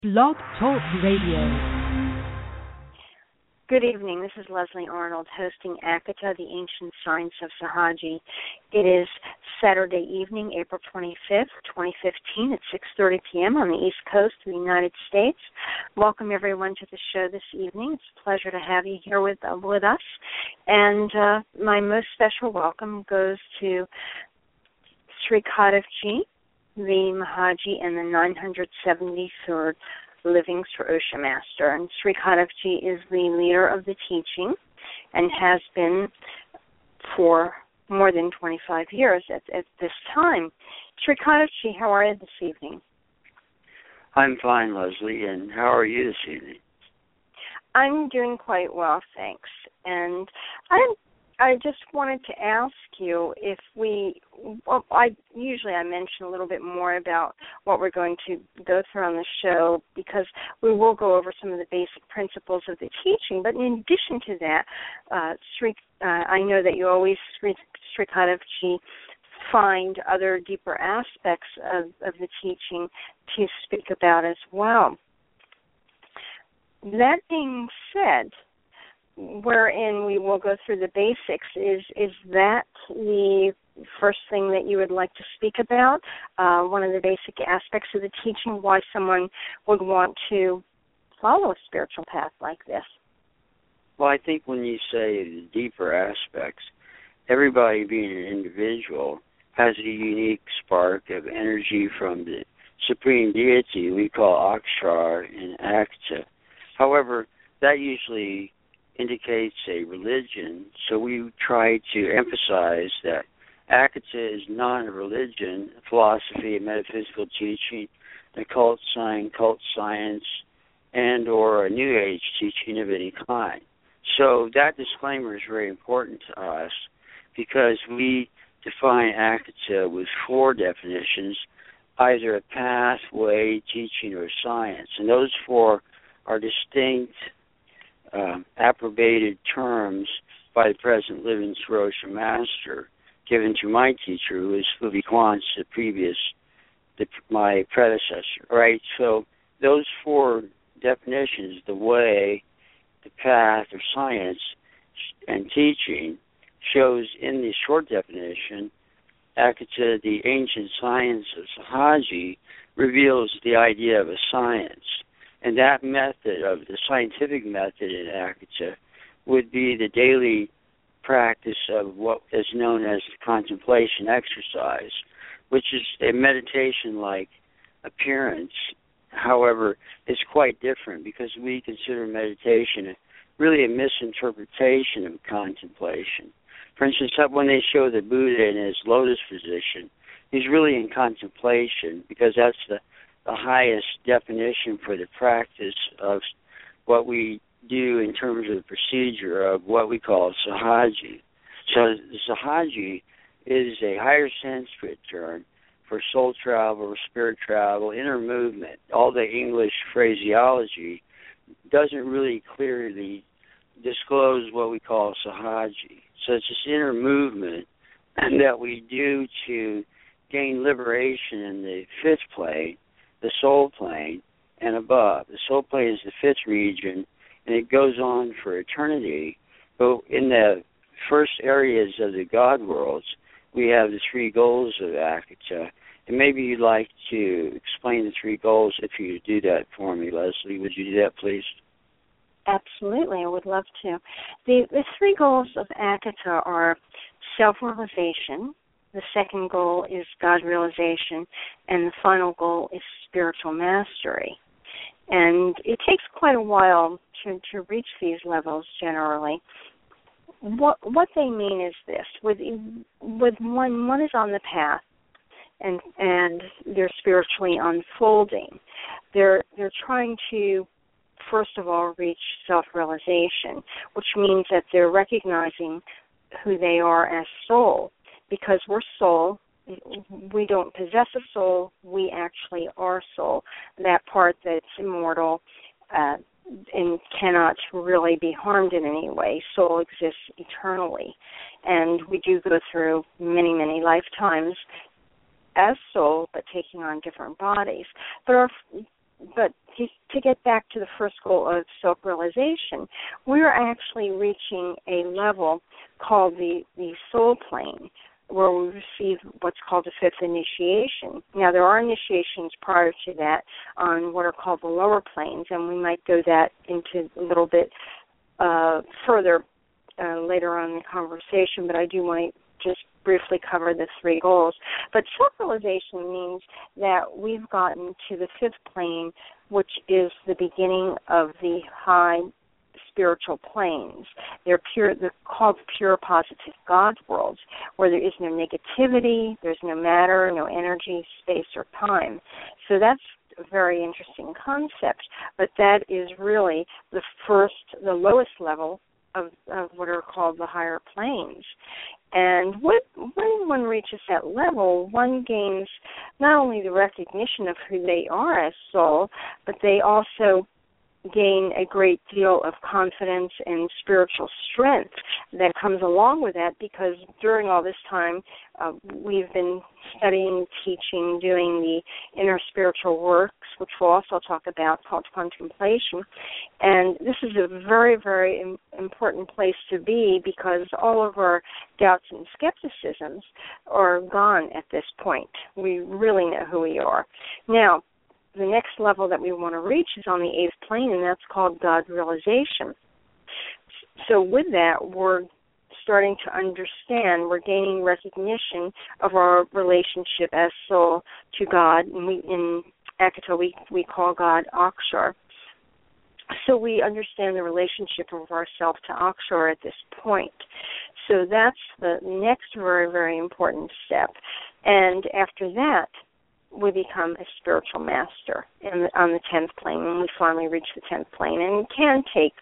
Blog Talk Radio. Good evening. This is Leslie Arnold hosting Akata, the Ancient Science of Sahaji. It is Saturday evening, April 25th, 2015 at 6:30 p.m. on the East Coast of the United States. Welcome, everyone, to the show this evening. It's a pleasure to have you here with us. And my most special welcome goes to Sri Kadavji, the Mahaji, and the 973rd Living Sri Osha Master. And Sri Kadavji is the leader of the teaching and has been for more than 25 years at this time. Sri Kadavji, how are you this evening? I'm fine, Leslie, and how are you this evening? I'm doing quite well, thanks. And I just wanted to ask you if I mention a little bit more about what we're going to go through on the show, because we will go over some of the basic principles of the teaching. But in addition to that, I know that you always, Sri Kadavji, find other deeper aspects of the teaching to speak about as well. That being said, wherein we will go through the basics, is that the first thing that you would like to speak about? One of the basic aspects of the teaching, why someone would want to follow a spiritual path like this? Well, I think when you say the deeper aspects, everybody being an individual has a unique spark of energy from the Supreme Deity we call Akshar and Akta. However, that usually indicates a religion, so we try to emphasize that Akata is not a religion, a philosophy, a metaphysical teaching, an occult science, and or a New Age teaching of any kind. So that disclaimer is very important to us because we define Akata with four definitions, either a path, way, teaching, or science. And those four are distinct approbated terms by the present living Sri Osha Master, given to my teacher, who is Phuvi Kwantz, my predecessor. Right. So those four definitions, the way, the path, or science, and teaching, shows in the short definition, Akata, the ancient science of Sahaji, reveals the idea of a science. And that method, of the scientific method in Akata, would be the daily practice of what is known as contemplation exercise, which is a meditation-like appearance. However, it's quite different because we consider meditation really a misinterpretation of contemplation. For instance, when they show the Buddha in his lotus position, he's really in contemplation because that's the highest definition for the practice of what we do in terms of the procedure of what we call Sahaji. So the Sahaji is a higher Sanskrit term for soul travel, or spirit travel, inner movement. All the English phraseology doesn't really clearly disclose what we call Sahaji. So it's this inner movement that we do to gain liberation in the fifth plane, the soul plane, and above. The soul plane is the fifth region, and it goes on for eternity. But in the first areas of the God worlds, we have the three goals of Akata. And maybe you'd like to explain the three goals. If you do that for me, Leslie, would you do that, please? Absolutely, I would love to. The three goals of Akata are self-realization. The second goal is God realization, and the final goal is spiritual mastery. And it takes quite a while to reach these levels generally. What they mean is this: with one is on the path, and they're spiritually unfolding. They're trying to, first of all, reach self-realization, which means that they're recognizing who they are as soul. Because we're soul, we don't possess a soul, we actually are soul. That part that's immortal and cannot really be harmed in any way. Soul exists eternally. And we do go through many, many lifetimes as soul, but taking on different bodies. But but to get back to the first goal of self-realization, we're actually reaching a level called the soul plane, where we receive what's called the fifth initiation. Now, there are initiations prior to that on what are called the lower planes, and we might go that into a little bit further later on in the conversation, but I do want to just briefly cover the three goals. But self-realization means that we've gotten to the fifth plane, which is the beginning of the high spiritual planes. They're called pure positive God worlds, where there is no negativity, there's no matter, no energy, space, or time. So that's a very interesting concept, but that is really the lowest level of what are called the higher planes. And when one reaches that level, one gains not only the recognition of who they are as soul, but they also gain a great deal of confidence and spiritual strength that comes along with that, because during all this time we've been studying, teaching, doing the inner spiritual works, which we'll also talk about, called contemplation. And this is a very, very important place to be, because all of our doubts and skepticisms are gone at this point. We really know who we are. Now, the next level that we want to reach is on the eighth plane, and that's called God realization. So with that, we're starting to understand, we're gaining recognition of our relationship as soul to God. And in Akata, we call God Akshar. So we understand the relationship of ourself to Akshar at this point. So that's the next very, very important step. And after that, we become a spiritual master on the 10th plane, when we finally reach the 10th plane. And it can take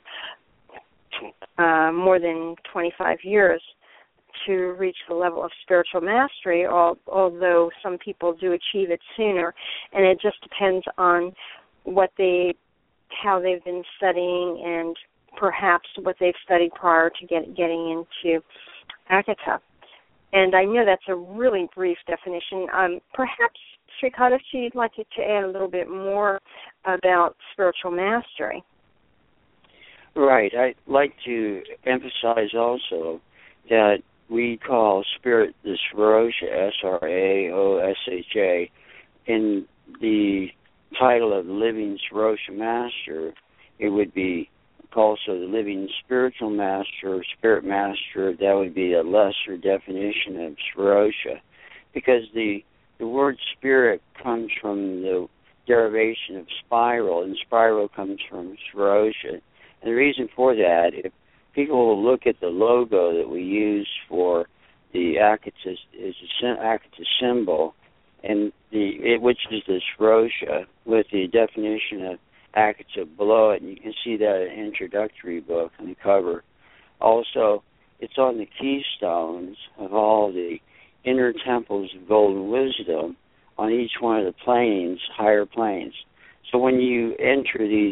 more than 25 years to reach the level of spiritual mastery, although some people do achieve it sooner. And it just depends on how they've been studying, and perhaps what they've studied prior to getting into Akata. And I know that's a really brief definition. Perhaps, Srikata, you'd like to add a little bit more about spiritual mastery. Right. I'd like to emphasize also that we call spirit the Srosha, S-R-A-O-S-H-A. In the title of the Living Srosha Master, it would be also the Living Spiritual Master, or Spirit Master. That would be a lesser definition of Srosha, because the word spirit comes from the derivation of spiral, and spiral comes from Srosha. And the reason for that, if people will look at the logo that we use for the Akata, is an Akata symbol, and which is the Srosha, with the definition of Akata below it, and you can see that in the introductory book on the cover. Also, it's on the keystones of all the inner temples of golden wisdom on each one of the planes, higher planes. So when you enter these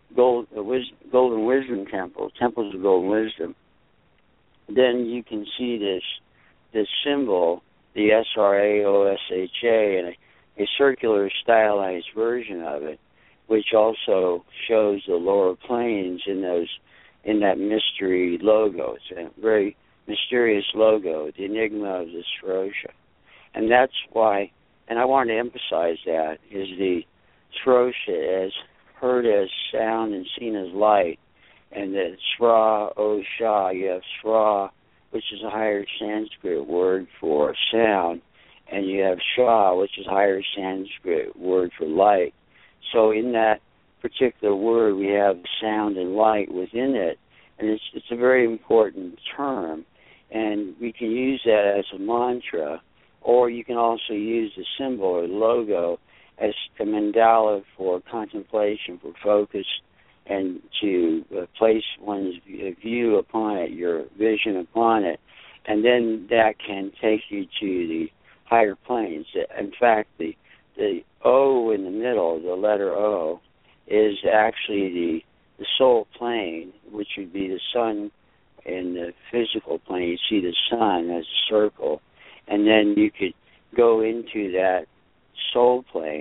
golden wisdom temples of golden wisdom, then you can see this symbol, the S-R-A-O-S-H-A, and a circular stylized version of it, which also shows the lower planes in that mystery logo. It's a very mysterious logo, the enigma of the Srosha. And that's why, and I want to emphasize that, is the Srosha as heard as sound and seen as light, and that Sra, O, Sha, you have Sra, which is a higher Sanskrit word for sound, and you have Sha, which is a higher Sanskrit word for light. So in that particular word, we have sound and light within it, and it's a very important term, and we can use that as a mantra, or you can also use the symbol or logo as a mandala for contemplation, for focus, and to place one's view upon it, your vision upon it, and then that can take you to the higher planes. In fact, the O in the middle, the letter O, is actually the soul plane, which would be the sun in the physical plane. You see the sun as a circle, and then you could go into that soul plane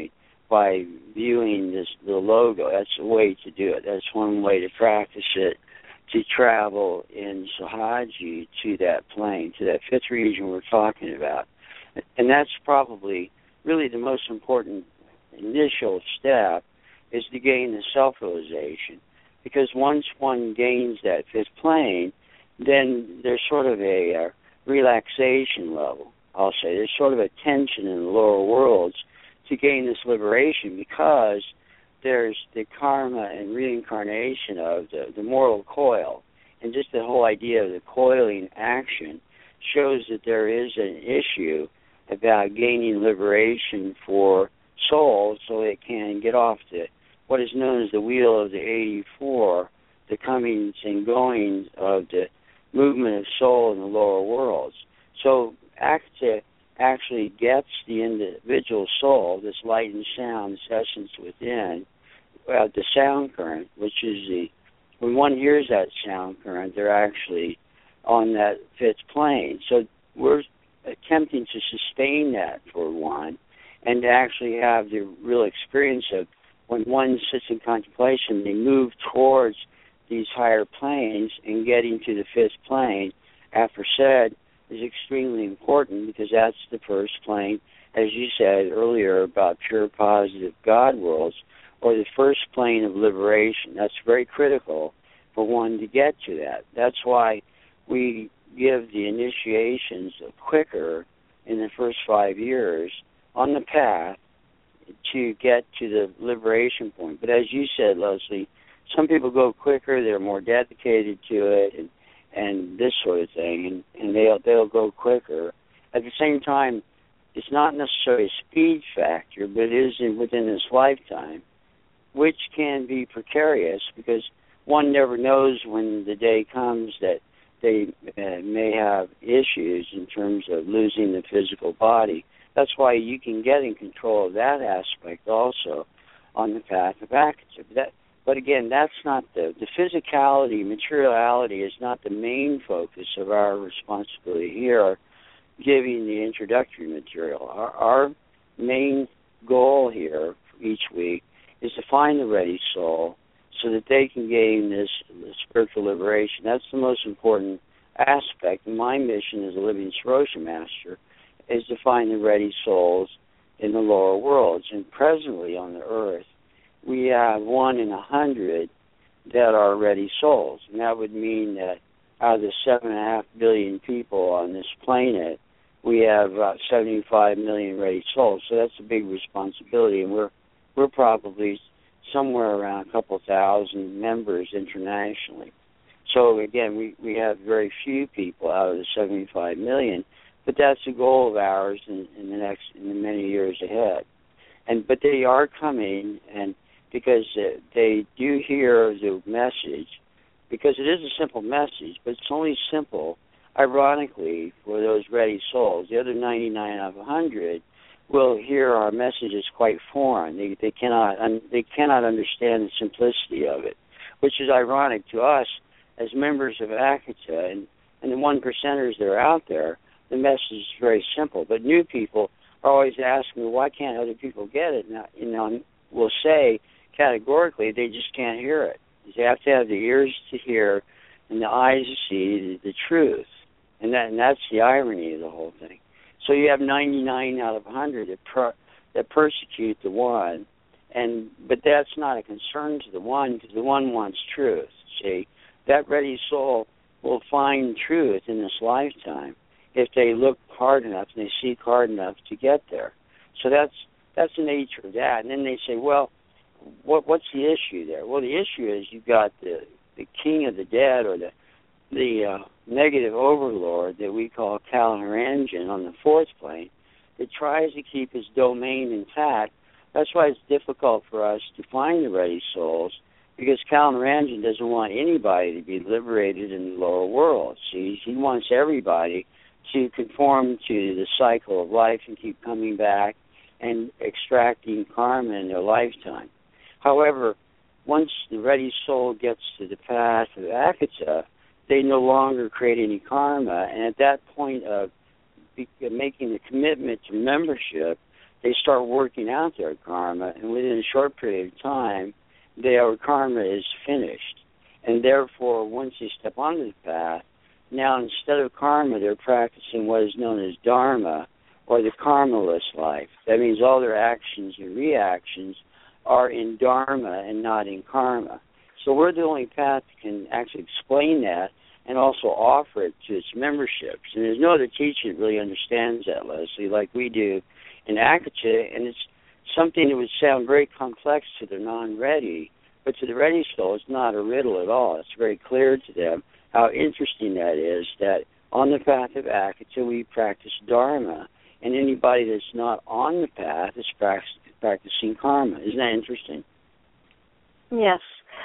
by viewing the logo. That's a way to do it. That's one way to practice it, to travel in Sahaji to that plane, to that fifth region we're talking about. And that's probably really the most important initial step, is to gain the self-realization. Because once one gains that fifth plane, then there's sort of a relaxation level, I'll say. There's sort of a tension in the lower worlds to gain this liberation, because there's the karma and reincarnation of the mortal coil. And just the whole idea of the coiling action shows that there is an issue about gaining liberation for souls so it can get off what is known as the wheel of the 84, the comings and goings of the movement of soul in the lower worlds. So Akata actually gets the individual soul, this light and sound, this essence within, the sound current, which is when one hears that sound current, they're actually on that fifth plane. So we're attempting to sustain that for one, and to actually have the real experience of when one sits in contemplation, they move towards these higher planes, and getting to the fifth plane, aforesaid, is extremely important, because that's the first plane, as you said earlier, about pure positive God worlds, or the first plane of liberation. That's very critical for one to get to that. That's why we give the initiations quicker in the first 5 years on the path to get to the liberation point. But as you said, Leslie, some people go quicker, they're more dedicated to it, and this sort of thing, and they'll go quicker. At the same time, it's not necessarily a speed factor, but it is within this lifetime, which can be precarious, because one never knows when the day comes that they may have issues in terms of losing the physical body. That's why you can get in control of that aspect also on the path of Akata. But again, that's not the physicality, materiality is not the main focus of our responsibility here, giving the introductory material. Our main goal here each week is to find the ready soul so that they can gain this spiritual liberation. That's the most important aspect. And my mission as a living Sarosha master is to find the ready souls in the lower worlds. And presently on the earth, we have 1 in 100 that are ready souls. And that would mean that out of the 7.5 billion people on this planet, we have about 75 million ready souls. So that's a big responsibility. And we're probably somewhere around a couple thousand members internationally. So again, we have very few people out of the 75 million, but that's a goal of ours in the many years ahead. But they are coming, and because they do hear the message, because it is a simple message, but it's only simple, ironically, for those ready souls. The other 99 out of 100 will hear our messages quite foreign. They cannot understand the simplicity of it, which is ironic to us as members of Akata and the 1%ers that are out there. The message is very simple, but new people are always asking me, why can't other people get it? Now, we'll say categorically they just can't hear it. They have to have the ears to hear and the eyes to see the truth, and that's the irony of the whole thing. So you have 99 out of 100 that persecute the one, but that's not a concern to the one, because the one wants truth. See, that ready soul will find truth in this lifetime if they look hard enough and they seek hard enough to get there. So that's the nature of that. And then they say, well, what's the issue there? Well, the issue is you've got the king of the dead, or the negative overlord that we call Kalaharanjan on the fourth plane, that tries to keep his domain intact. That's why it's difficult for us to find the ready souls, because Kalaharanjan doesn't want anybody to be liberated in the lower world. See, he wants everybody to conform to the cycle of life and keep coming back and extracting karma in their lifetime. However, once the ready soul gets to the path of Akata, they no longer create any karma, and at that point of making the commitment to membership, they start working out their karma, and within a short period of time, their karma is finished. And therefore, once they step onto the path, now instead of karma, they're practicing what is known as dharma, or the karmaless life. That means all their actions and reactions are in dharma and not in karma. So we're the only path that can actually explain that and also offer it to its memberships. And there's no other teacher that really understands that, Leslie, like we do in Akata. And it's something that would sound very complex to the non-ready, but to the ready soul, it's not a riddle at all. It's very clear to them how interesting that is, that on the path of Akata, we practice dharma, and anybody that's not on the path is practicing karma. Isn't that interesting? Yes.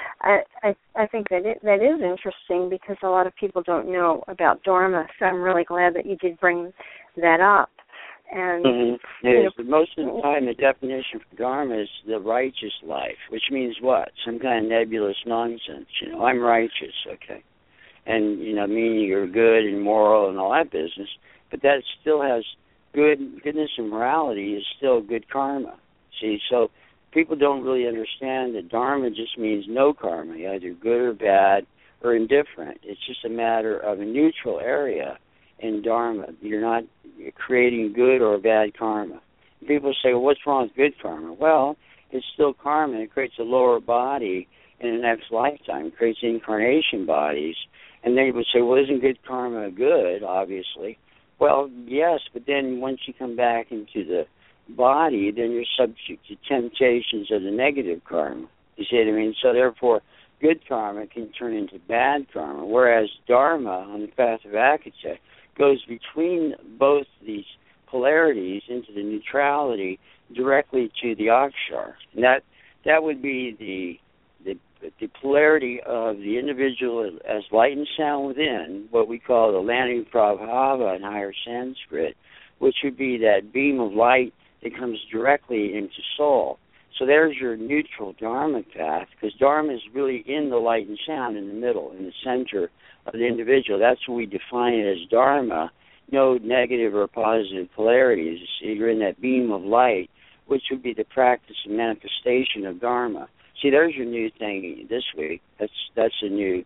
I think that is interesting because a lot of people don't know about dharma, so I'm really glad that you did bring that up. And most of the time, the definition for dharma is the righteous life, which means what? Some kind of nebulous nonsense. I'm righteous, okay, and meaning you're good and moral and all that business. But that still has goodness and morality is still good karma. See, so people don't really understand that dharma just means no karma, either good or bad or indifferent. It's just a matter of a neutral area in dharma. You're not creating good or bad karma. People say, well, what's wrong with good karma? Well, it's still karma. It creates a lower body in the next lifetime. It creates incarnation bodies. And they would say, well, isn't good karma good, obviously? Well, yes, but then once you come back into the body, then you're subject to temptations of the negative karma. You see what I mean? So therefore, good karma can turn into bad karma, whereas dharma on the path of Akata goes between both these polarities into the neutrality directly to the akshar. And that would be the polarity of the individual as light and sound within, what we call the Lani Prabhava in higher Sanskrit, which would be that beam of light that comes directly into soul. So there's your neutral dharma path, because dharma is really in the light and sound, in the middle, in the center of the individual. That's what we define it as dharma, no negative or positive polarities. You're in that beam of light, which would be the practice and manifestation of dharma. See, there's your new thing this week. That's a new,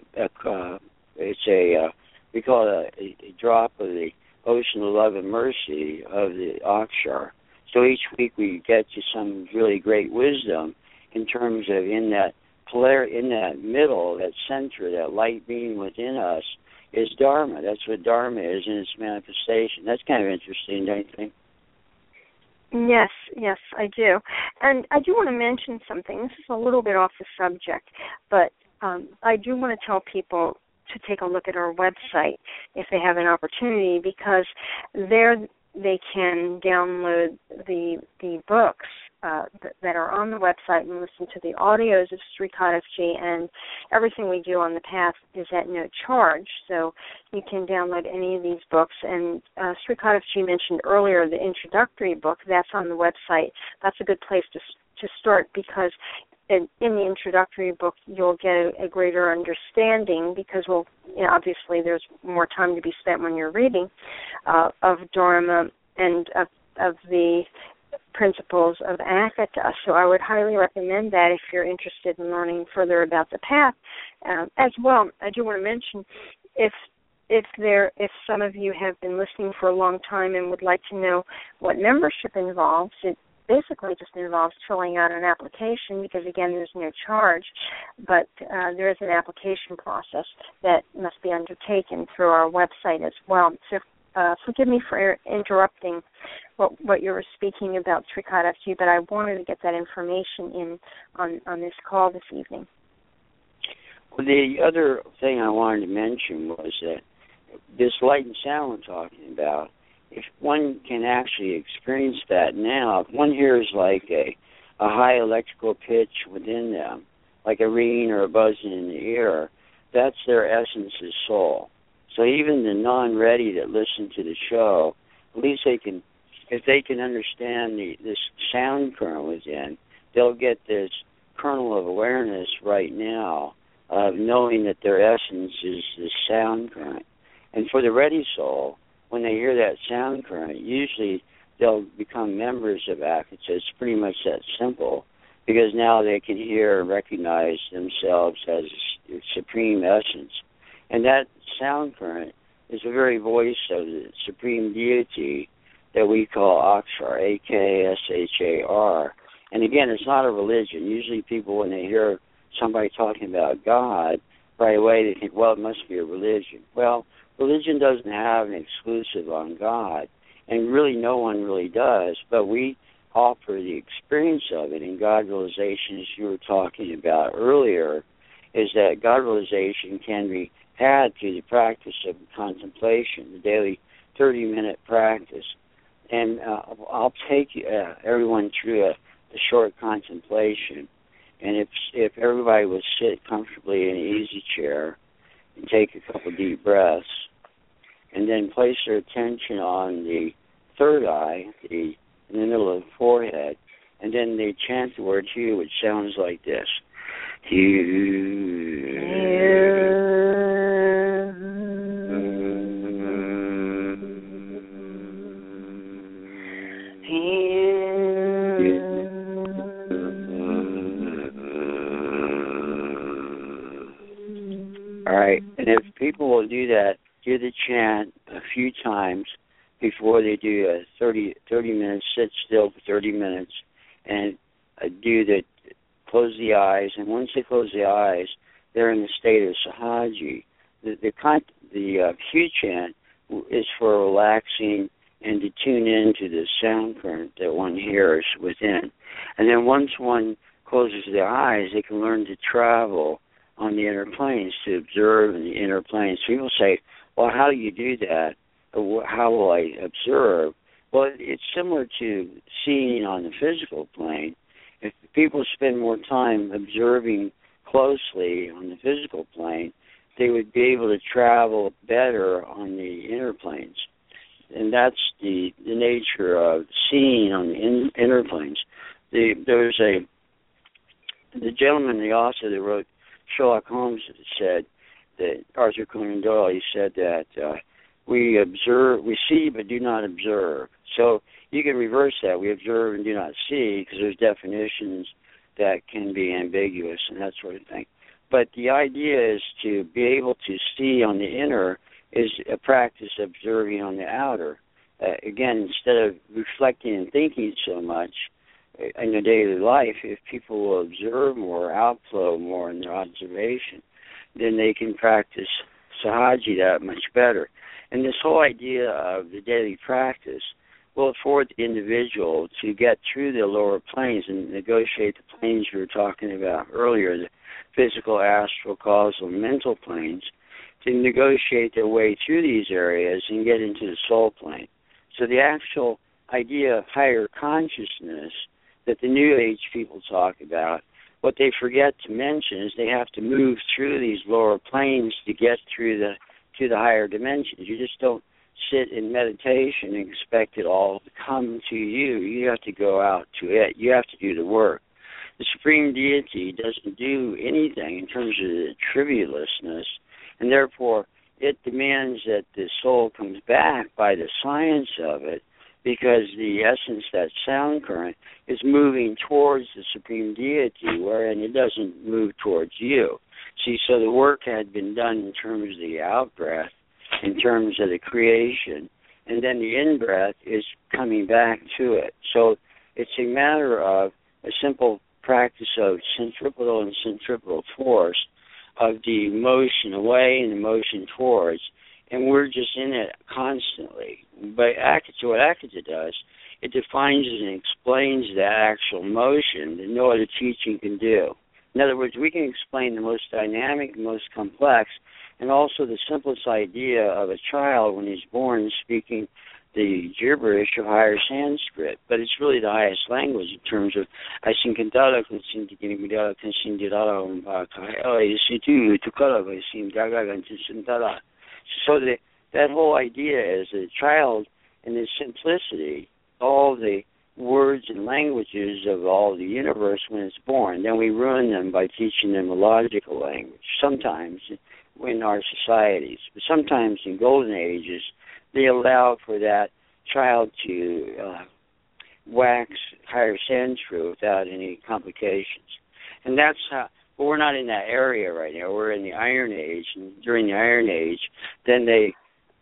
we call it a drop of the ocean of love and mercy of the akshar. So each week we get to some really great wisdom in terms of in that middle, that center, that light being within us is dharma. That's what dharma is in its manifestation. That's kind of interesting, don't you think? Yes, I do. And I do want to mention something. This is a little bit off the subject, but I do want to tell people to take a look at our website if they have an opportunity, because there they can download the books that are on the website and listen to the audios of Sri Kadavji, and everything we do on the path is at no charge. So you can download any of these books. And Sri Kadavji mentioned earlier the introductory book. That's on the website. That's a good place to start, because in the introductory book you'll get a greater understanding, because obviously there's more time to be spent when you're reading of Dharma and of the principles of Akata. So I would highly recommend that if you're interested in learning further about the path. As well, I do want to mention, if some of you have been listening for a long time and would like to know what membership involves, it basically just involves filling out an application, because again, there's no charge, but there is an application process that must be undertaken through our website as well. So forgive me for interrupting what you were speaking about, Sri Kadavji, but I wanted to get that information in on this call this evening. Well, the other thing I wanted to mention was that this light and sound we're talking about, if one can actually experience that now, if one hears like a high electrical pitch within them, like a ringing or a buzzing in the ear, that's their essence as soul. So even the non-ready that listen to the show, at least if they can understand this sound current within, they'll get this kernel of awareness right now of knowing that their essence is the sound current. And for the ready soul, when they hear that sound current, usually they'll become members of Akata. It's pretty much that simple, because now they can hear and recognize themselves as supreme essence. And that sound current is the very voice of the supreme deity that we call Akshar, A-K-S-H-A-R. And again, it's not a religion. Usually people, when they hear somebody talking about God, right away they think, well, it must be a religion. Well, religion doesn't have an exclusive on God, and really no one really does, but we offer the experience of it. And God realization, as you were talking about earlier, is that God realization can be had through the practice of contemplation, the daily 30-minute practice. And I'll take everyone through a short contemplation. And if everybody would sit comfortably in an easy chair and take a couple deep breaths, and then place their attention on the third eye, in the middle of the forehead, and then they chant the word Hu, which sounds like this. All right, and if people will do that, do the chant a few times before they do a 30 minutes, sit still for 30 minutes, and close the eyes. And once they close the eyes, they're in the state of sahaji. The Hu chant is for relaxing and to tune into the sound current that one hears within. And then once one closes their eyes, they can learn to travel on the inner planes, to observe in the inner planes. People say, well, how do you do that? How will I observe? Well, it's similar to seeing on the physical plane. If people spend more time observing closely on the physical plane, they would be able to travel better on the inner planes. And that's the nature of seeing on the inner planes. There's the gentleman, the author that wrote Sherlock Holmes, said that Arthur Conan Doyle, he said that we see but do not observe. So you can reverse that. We observe and do not see, because there's definitions that can be ambiguous and that sort of thing. But the idea is to be able to see on the inner is a practice of observing on the outer. Again, instead of reflecting and thinking so much in their daily life, if people will observe more, outflow more in their observation, then they can practice sahaji that much better. And this whole idea of the daily practice will afford the individual to get through the lower planes and negotiate the planes you were talking about earlier, the physical, astral, causal, mental planes, to negotiate their way through these areas and get into the soul plane. So the actual idea of higher consciousness that the New Age people talk about, what they forget to mention is they have to move through these lower planes to get through to the higher dimensions. You just don't sit in meditation and expect it all to come to you. You have to go out to it. You have to do the work. The Supreme Deity doesn't do anything in terms of the trivialousness, and therefore it demands that the soul comes back by the science of it, because the essence, that sound current, is moving towards the Supreme Deity, wherein it doesn't move towards you. See, so the work had been done in terms of the out-breath, in terms of the creation, and then the in-breath is coming back to it. So it's a matter of a simple practice of centripetal and centripetal force, of the motion away and the motion towards, and we're just in it constantly. But Akata, what Akata does, it defines and explains that actual motion that no other teaching can do. In other words, we can explain the most dynamic, most complex, and also the simplest idea of a child when he's born speaking the gibberish of higher Sanskrit, but it's really the highest language in terms of so that whole idea is a child in its simplicity, all the words and languages of all the universe when it's born. Then we ruin them by teaching them a logical language, sometimes in our societies. But sometimes in golden ages, they allow for that child to wax higher sensu without any complications. And that's how, but we're not in that area right now. We're in the Iron Age, and during the Iron Age, then they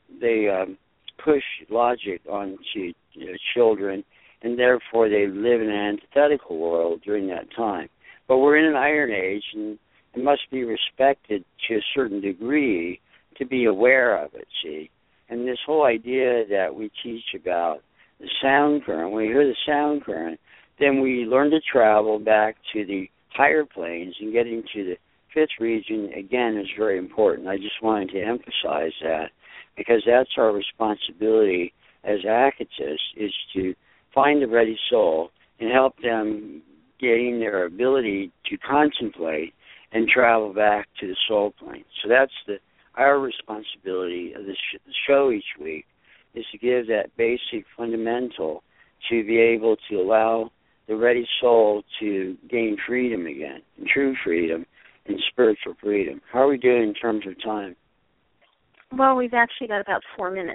push logic onto children, and therefore they live in an antithetical world during that time. But we're in an Iron Age, and it must be respected to a certain degree to be aware of it, see? And this whole idea that we teach about the sound current, when we hear the sound current, then we learn to travel back to the higher planes, and getting to the fifth region, again, is very important. I just wanted to emphasize that, because that's our responsibility as Akatists, is to find the ready soul and help them gain their ability to contemplate and travel back to the soul plane. So that's our responsibility of the show each week, is to give that basic fundamental to be able to allow the ready soul to gain freedom again, and true freedom and spiritual freedom. How are we doing in terms of time? Well, we've actually got about 4 minutes.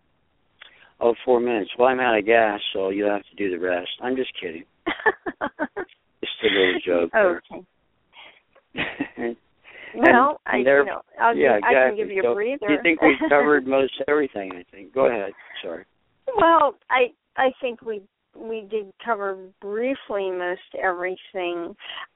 Oh, 4 minutes. Well, I'm out of gas, so you'll have to do the rest. I'm just kidding. Just a little joke there. Okay. Well, I can give you a breather. Do you think we've covered most everything, I think? Go ahead. Sorry. Well, I think we did cover briefly most everything.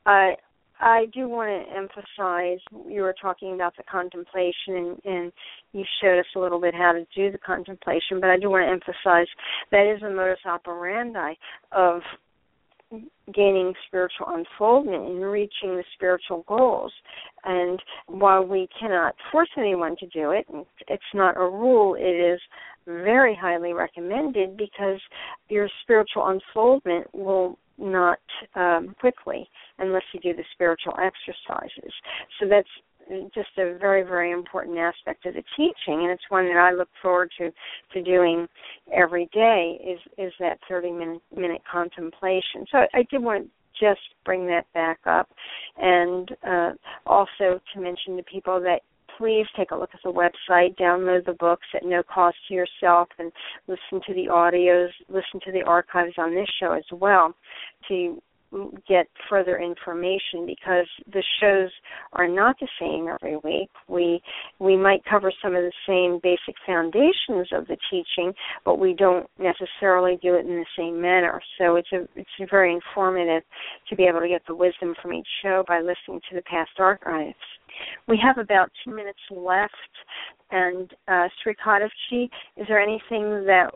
I do want to emphasize, you were talking about the contemplation, and you showed us a little bit how to do the contemplation, but I do want to emphasize that is a modus operandi of gaining spiritual unfoldment and reaching the spiritual goals. And while we cannot force anyone to do it, it's not a rule, it is very highly recommended, because your spiritual unfoldment will not quickly unless you do the spiritual exercises. So that's just a very, very important aspect of the teaching, and it's one that I look forward to doing every day, is that 30-minute contemplation. So I did want to just bring that back up, and also to mention to people that please take a look at the website, download the books at no cost to yourself, and listen to the audios, listen to the archives on this show as well to get further information, because the shows are not the same every week. We might cover some of the same basic foundations of the teaching, but we don't necessarily do it in the same manner. So it's very informative to be able to get the wisdom from each show by listening to the past archives. We have about 2 minutes left, and Sri Kadavji, is there anything that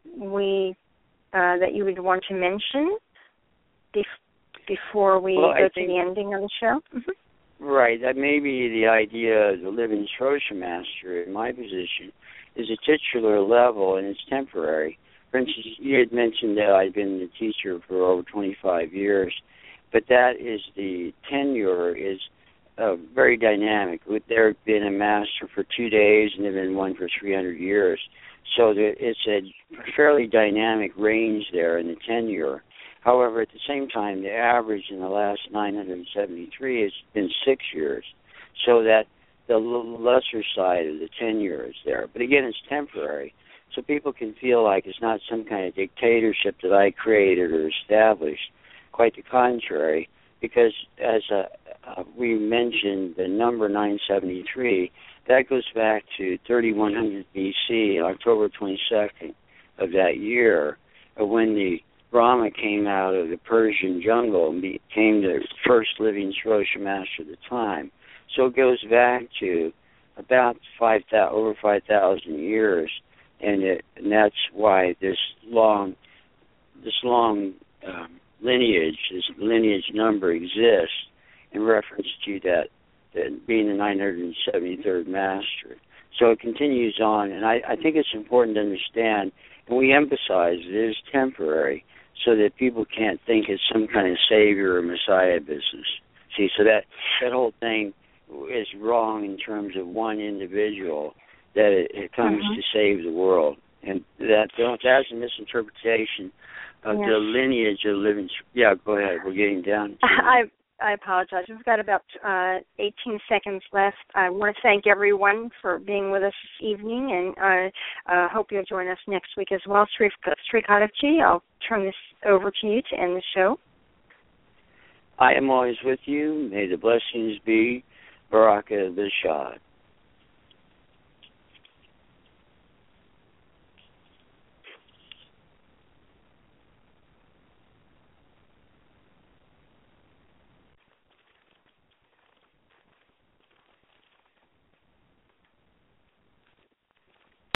that you would want to mention before we go to the ending of the show? Mm-hmm. Right. That may be the idea of the living Shrosha Master, in my position, is a titular level, and it's temporary. For instance, you had mentioned that I've been the teacher for over 25 years, but that is the tenure is very dynamic. There have been a master for 2 days, and there have been one for 300 years. So it's a fairly dynamic range there in the tenure. However, at the same time, the average in the last 973 has been 6 years, so that the lesser side of the tenure is there. But again, it's temporary, so people can feel like it's not some kind of dictatorship that I created or established. Quite the contrary, because as we mentioned, the number 973, that goes back to 3100 BC, October 22nd of that year, when the Brahma came out of the Persian jungle and became the first living Shrosha Master of the time. So it goes back to about over 5,000 years, and that's why this long lineage, this lineage number exists in reference to that being the 973rd Master. So it continues on, and I think it's important to understand, and we emphasize it is temporary, so that people can't think it's some kind of savior or messiah business. See, so that whole thing is wrong in terms of one individual, that it comes to save the world. And that's a misinterpretation of the lineage of living. Yeah, go ahead. We're getting down to I apologize. We've got about 18 seconds left. I want to thank everyone for being with us this evening, and I hope you'll join us next week as well. Sri Kadachi, I'll turn this over to you to end the show. I am always with you. May the blessings be Baraka Bishad.